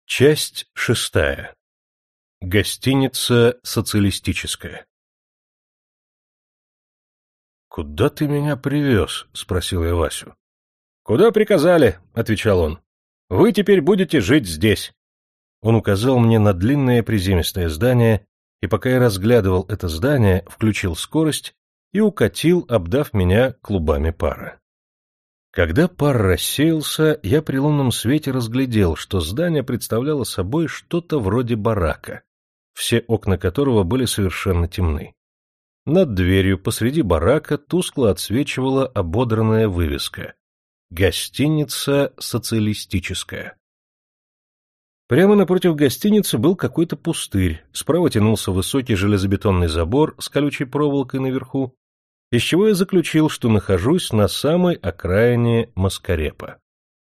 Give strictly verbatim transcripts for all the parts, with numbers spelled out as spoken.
Часть шестая. Гостиница социалистическая. «Куда ты меня привез?» — спросил я Васю. «Куда приказали?» — отвечал он. «Вы теперь будете жить здесь». Он указал мне на длинное приземистое здание, и пока я разглядывал это здание, включил скорость и укатил, обдав меня клубами пара. Когда пар рассеялся, я при лунном свете разглядел, что здание представляло собой что-то вроде барака, все окна которого были совершенно темны. Над дверью посреди барака тускло отсвечивала ободранная вывеска «Гостиница социалистическая». Прямо напротив гостиницы был какой-то пустырь, справа тянулся высокий железобетонный забор с колючей проволокой наверху, из чего я заключил, что нахожусь на самой окраине Маскарепа.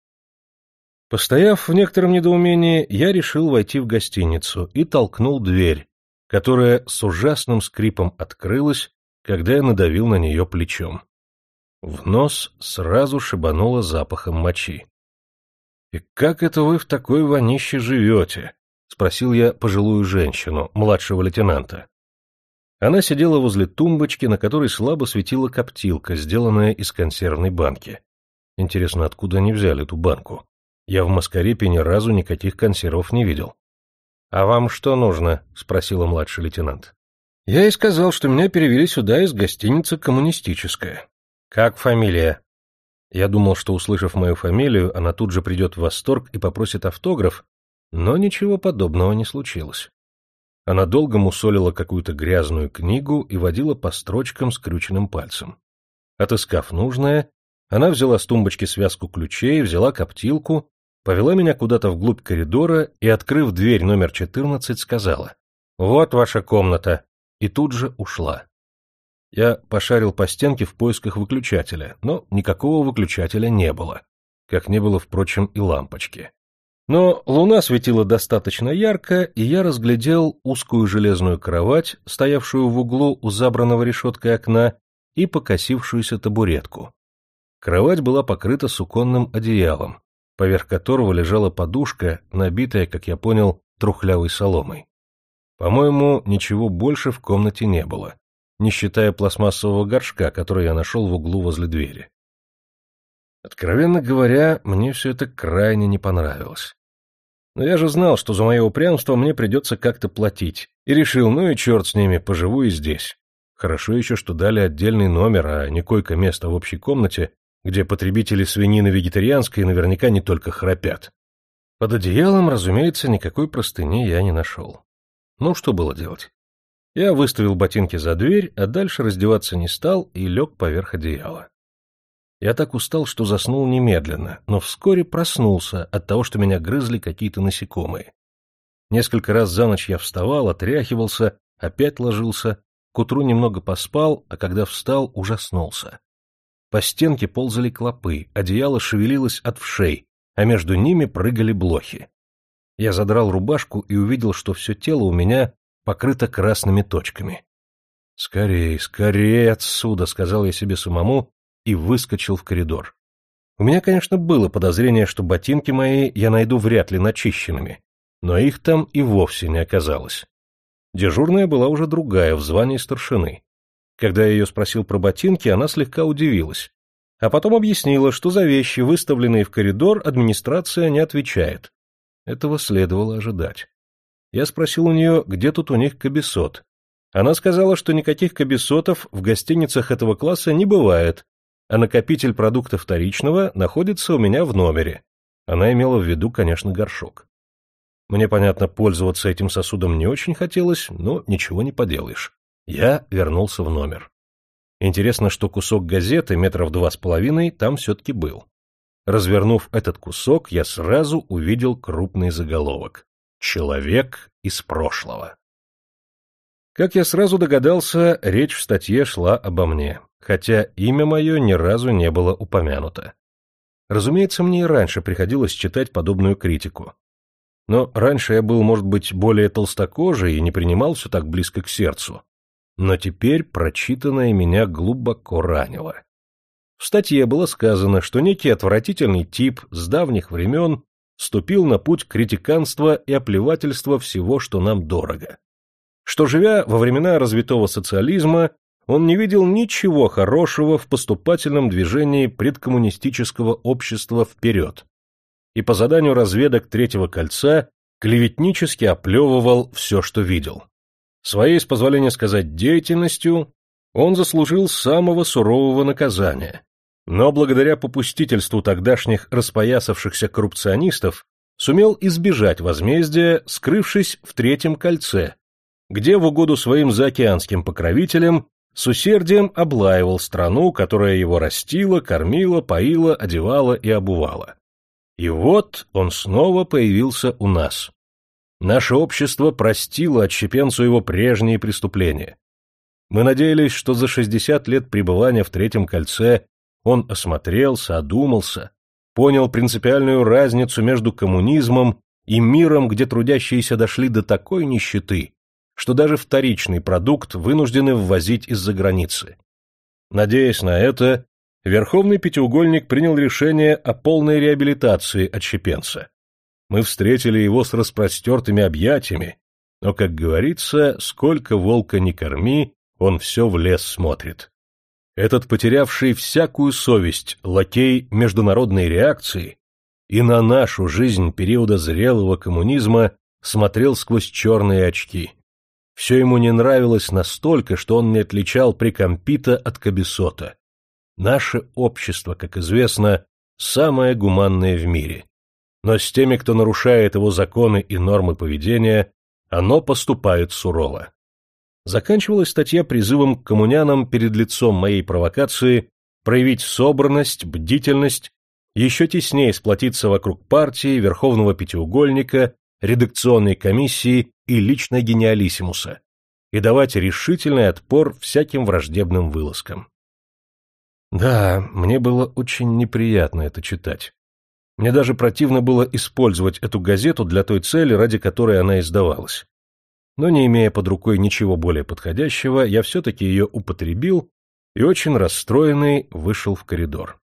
Постояв в некотором недоумении, я решил войти в гостиницу и толкнул дверь, которая с ужасным скрипом открылась, когда я надавил на нее плечом. В нос сразу шибануло запахом мочи. — И как это вы в такой вонище живете? — спросил я пожилую женщину, младшего лейтенанта. Она сидела возле тумбочки, на которой слабо светила коптилка, сделанная из консервной банки. Интересно, откуда они взяли эту банку? Я в Маскарепе ни разу никаких консервов не видел. — А вам что нужно? — спросила младший лейтенант. Я ей сказал, что меня перевели сюда из гостиницы «Коммунистическая». — Как фамилия? Я думал, что, услышав мою фамилию, она тут же придет в восторг и попросит автограф, но ничего подобного не случилось. Она долго мусолила какую-то грязную книгу и водила по строчкам скрюченным пальцем. Отыскав нужное, она взяла с тумбочки связку ключей, взяла коптилку, повела меня куда-то вглубь коридора и, открыв дверь номер четырнадцать, сказала: «Вот ваша комната», и тут же ушла. Я пошарил по стенке в поисках выключателя, но никакого выключателя не было, как не было, впрочем, и лампочки. Но луна светила достаточно ярко, и я разглядел узкую железную кровать, стоявшую в углу у забранного решеткой окна, и покосившуюся табуретку. Кровать была покрыта суконным одеялом, поверх которого лежала подушка, набитая, как я понял, трухлявой соломой. По-моему, ничего больше в комнате не было, не считая пластмассового горшка, который я нашел в углу возле двери. Откровенно говоря, мне все это крайне не понравилось. Но я же знал, что за мое упрямство мне придется как-то платить, и решил, ну и черт с ними, поживу и здесь. Хорошо еще, что дали отдельный номер, а не койко-место в общей комнате, где потребители свинины вегетарианской наверняка не только храпят. Под одеялом, разумеется, никакой простыни я не нашел. Ну, что было делать? Я выставил ботинки за дверь, а дальше раздеваться не стал и лег поверх одеяла. Я так устал, что заснул немедленно, но вскоре проснулся от того, что меня грызли какие-то насекомые. Несколько раз за ночь я вставал, отряхивался, опять ложился, к утру немного поспал, а когда встал, ужаснулся. По стенке ползали клопы, одеяло шевелилось от вшей, а между ними прыгали блохи. Я задрал рубашку и увидел, что все тело у меня покрыто красными точками. «Скорей, скорей отсюда!» — сказал я себе самому и выскочил в коридор. У меня, конечно, было подозрение, что ботинки мои я найду вряд ли начищенными, но их там и вовсе не оказалось. Дежурная была уже другая, в звании старшины. Когда я ее спросил про ботинки, она слегка удивилась, а потом объяснила, что за вещи, выставленные в коридор, администрация не отвечает. Этого следовало ожидать. Я спросил у нее, где тут у них кабесот. Она сказала, что никаких кабесотов в гостиницах этого класса не бывает, а накопитель продукта вторичного находится у меня в номере. Она имела в виду, конечно, горшок. Мне, понятно, пользоваться этим сосудом не очень хотелось, но ничего не поделаешь. Я вернулся в номер. Интересно, что кусок газеты метров два с половиной там все-таки был. Развернув этот кусок, я сразу увидел крупный заголовок: «Человек из прошлого». Как я сразу догадался, речь в статье шла обо мне, хотя имя мое ни разу не было упомянуто. Разумеется, мне и раньше приходилось читать подобную критику. Но раньше я был, может быть, более толстокожий и не принимал все так близко к сердцу. Но теперь прочитанное меня глубоко ранило. В статье было сказано, что некий отвратительный тип с давних времен ступил на путь критиканства и оплевательства всего, что нам дорого. Что, живя во времена развитого социализма, он не видел ничего хорошего в поступательном движении предкоммунистического общества вперед, и по заданию разведок Третьего кольца клеветнически оплевывал все, что видел. Своей, с позволения сказать, деятельностью он заслужил самого сурового наказания, но благодаря попустительству тогдашних распоясавшихся коррупционистов сумел избежать возмездия, скрывшись в Третьем кольце, где в угоду своим заокеанским покровителям с усердием облаивал страну, которая его растила, кормила, поила, одевала и обувала. И вот он снова появился у нас. Наше общество простило отщепенцу его прежние преступления. Мы надеялись, что за шестьдесят лет пребывания в Третьем кольце он осмотрелся, одумался, понял принципиальную разницу между коммунизмом и миром, где трудящиеся дошли до такой нищеты, что даже вторичный продукт вынуждены ввозить из-за границы. Надеясь на это, Верховный Пятиугольник принял решение о полной реабилитации отщепенца. Мы встретили его с распростертыми объятиями, но, как говорится, сколько волка ни корми, он все в лес смотрит. Этот потерявший всякую совесть лакей международной реакции и на нашу жизнь периода зрелого коммунизма смотрел сквозь черные очки. Все ему не нравилось настолько, что он не отличал Прекампита от Кабесота. Наше общество, как известно, самое гуманное в мире. Но с теми, кто нарушает его законы и нормы поведения, оно поступает сурово. Заканчивалась статья призывом к коммунянам перед лицом моей провокации проявить собранность, бдительность, еще теснее сплотиться вокруг партии, Верховного Пятиугольника, редакционной комиссии и лично гениалиссимуса, и давать решительный отпор всяким враждебным вылазкам. Да, мне было очень неприятно это читать. Мне даже противно было использовать эту газету для той цели, ради которой она издавалась. Но не имея под рукой ничего более подходящего, я все-таки ее употребил и очень расстроенный вышел в коридор.